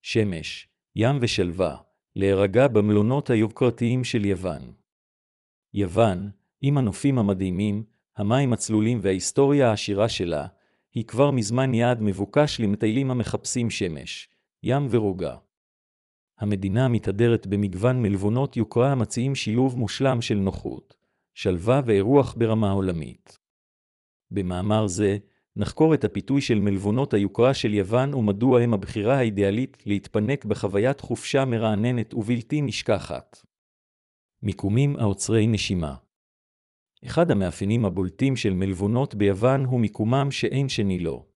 שמש, ים ושלווה, להירגע במלונות היוקרתיים של יוון. יוון, עם הנופים המדהימים, המים הצלולים וההיסטוריה העשירה שלה, היא כבר מזמן יעד מבוקש למטיילים המחפשים שמש, ים ורוגע. המדינה מתהדרת במגוון מלונות יוקרה המציעים שילוב מושלם של נוחות, שלווה ואירוח ברמה עולמית. במאמר זה, נחקור את הפיתוי של מלונות היוקרה של יוון ומדוע הם הבחירה האידיאלית להתפנק בחוויית חופשה מרעננת ובלתי נשכחת. מיקומים העוצרי נשימה. אחד המאפיינים הבולטים של מלונות ביוון הוא מיקומם שאין שני לו.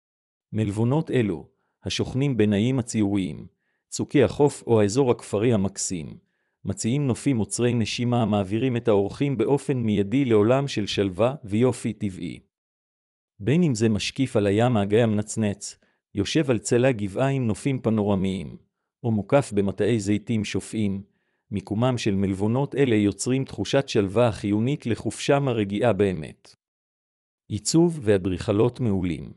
מלונות אלו, השוכנים בין האיים הציוריים, צוקי החוף או האזור הכפרי המקסים, מציעים נופים עוצרי נשימה המעבירים את האורחים באופן מיידי לעולם של שלווה ויופי טבעי. בין אם זה משקיף על הים האגאי המנצנץ, יושב על צלע גבעה עם נופים פנורמיים, או מוקף במטעי זיתים שופעים, מיקומם של מלונות אלה יוצרים תחושת שלווה החיונית לחופשה מרגיעה באמת. עיצוב ואדריכלות מעולים.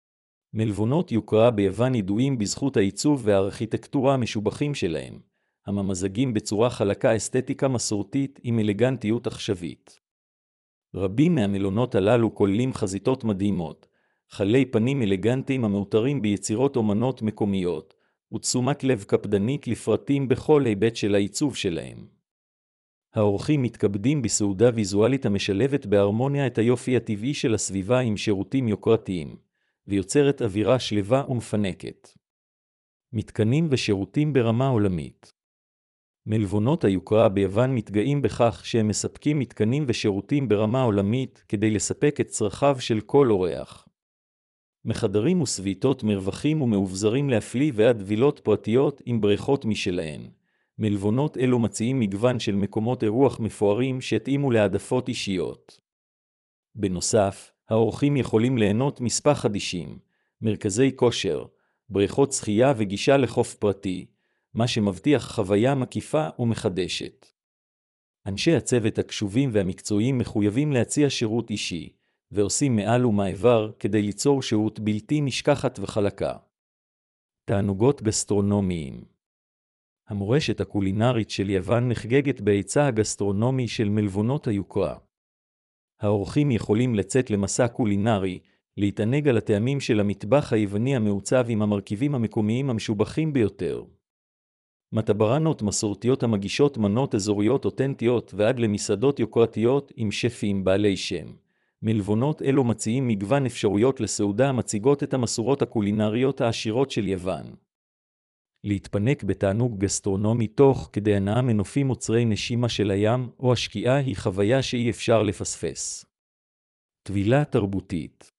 מלונות יוקרה ביוון ידועים בזכות העיצוב והארכיטקטורה המשובחים שלהם, הממזגים בצורה חלקה אסתטיקה מסורתית עם אלגנטיות עכשווית. רבים מהמלונות הללו כוללים חזיתות מדהימות, חלי פנים אלגנטיים המאותרים ביצירות אומנות מקומיות, ותשומת לב קפדנית לפרטים בכל היבט של העיצוב שלהם. האורחים מתכבדים בסעודה ויזואלית המשלבת בהרמוניה את היופי הטבעי של הסביבה עם שירותים יוקרתיים, ויוצרת אווירה שלווה ומפנקת. מתקנים ושירותים ברמה עולמית. מלונות היוקרה ביוון מתגאים בכך שהם מספקים מתקנים ושירותים ברמה עולמית כדי לספק את צרכיו של כל אורח. מחדרים וסביתות מרווחים ומאובזרים להפליא ועד וילות פרטיות עם בריכות משלהן. מלונות אלו מציעים מגוון של מקומות אירוח מפוארים שהתאימו להעדפות אישיות. בנוסף, האורחים יכולים ליהנות מספא חדישים, מרכזי כושר, בריכות שחייה וגישה לחוף פרטי, מה שמבטיח חוויה מקיפה ומחדשת. אנשי הצוות הקשובים והמקצועיים מחויבים להציע שירות אישי, ועושים מעל ומעבר כדי ליצור שהות בלתי נשכחת וחלקה. תענוגות גסטרונומיים. המורשת הקולינרית של יוון נחגגת בהיצע הגסטרונומי של מלונות היוקרה. האורחים יכולים לצאת למסע קולינרי, להתענג על הטעמים של המטבח היווני המעוצב עם המרכיבים המקומיים המשובחים ביותר. מטברנות מסורתיות המגישות מנות אזוריות אותנטיות ועד למסעדות יוקרתיות עם שפים בעלי שם. מלונות אלו מציעים מגוון אפשרויות לסעודה המציגות את המסורות הקולינריות העשירות של יוון. להתפנק בתענוג גסטרונומי תוך כדי הנאה מנופים עוצרי נשימה של הים או השקיעה היא חוויה שאי אפשר לפספס. טבילה תרבותית.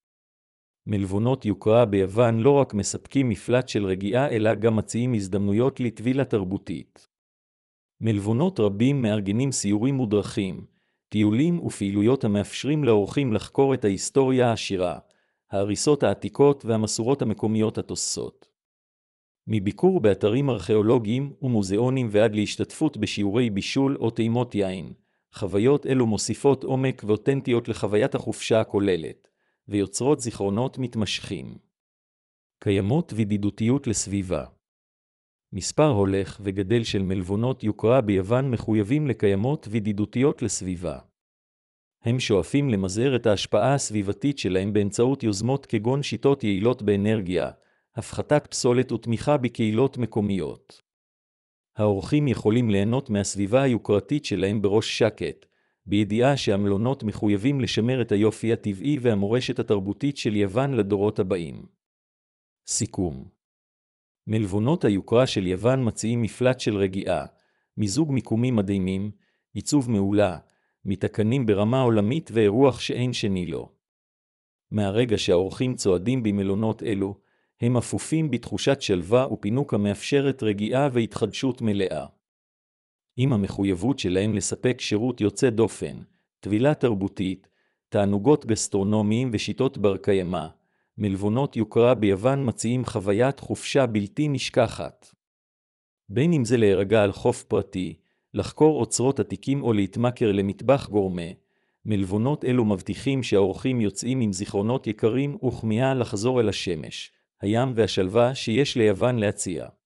מלונות יוקרה ביוון לא רק מספקים מפלט של רגיעה אלא גם מציעים הזדמנויות לטבילה תרבותית. מלונות רבים מארגנים סיורים מודרכים, טיולים ופעילויות המאפשרים לאורחים לחקור את ההיסטוריה העשירה, ההריסות העתיקות והמסורות המקומיות התוססות. מביקור באתרים ארכיאולוגיים ומוזיאונים ועד להשתתפות בשיעורי בישול או טעימות יין, חוויות אלו מוסיפות עומק ואותנטיות לחוויית החופשה הכוללת, ויוצרות זיכרונות מתמשכים. קיימות וידידותיות לסביבה. מספר הולך וגדל של מלונות יוקרה ביוון מחויבים לקיימות וידידותיות לסביבה. הם שואפים למזער את ההשפעה הסביבתית שלהם באמצעות יוזמות כגון שיטות יעילות באנרגיה, הפחתת פסולת ותמיכה בקהילות מקומיות. האורחים יכולים ליהנות מהסביבה היוקרתית שלהם בראש שקט, בידיעה שהמלונות מחויבים לשמר את היופי הטבעי והמורשת התרבותית של יוון לדורות הבאים. סיכום. מלונות היוקרה של יוון מציעים מפלט של רגיעה, מיזוג מיקומים מדהימים, עיצוב מעולה, מתקנים ברמה עולמית ואירוח שאין שני לו. מהרגע שהאורחים צועדים במלונות אלו, הם אפופים בתחושת שלווה ופינוק המאפשרת רגיעה והתחדשות מלאה. עם המחויבות שלהם לספק שירות יוצא דופן, טבילה תרבותית, תענוגות גסטרונומיים ושיטות בר קיימא, מלונות יוקרה ביוון מציעים חוויית חופשה בלתי נשכחת. בין אם זה להירגע על חוף פרטי, לחקור אוצרות עתיקים או להתמכר למטבח גורמה, מלונות אלו מבטיחים שהאורחים יוצאים עם זיכרונות יקרים וכמיהה לחזור אל השמש, הים והשלווה שיש ליוון להציע.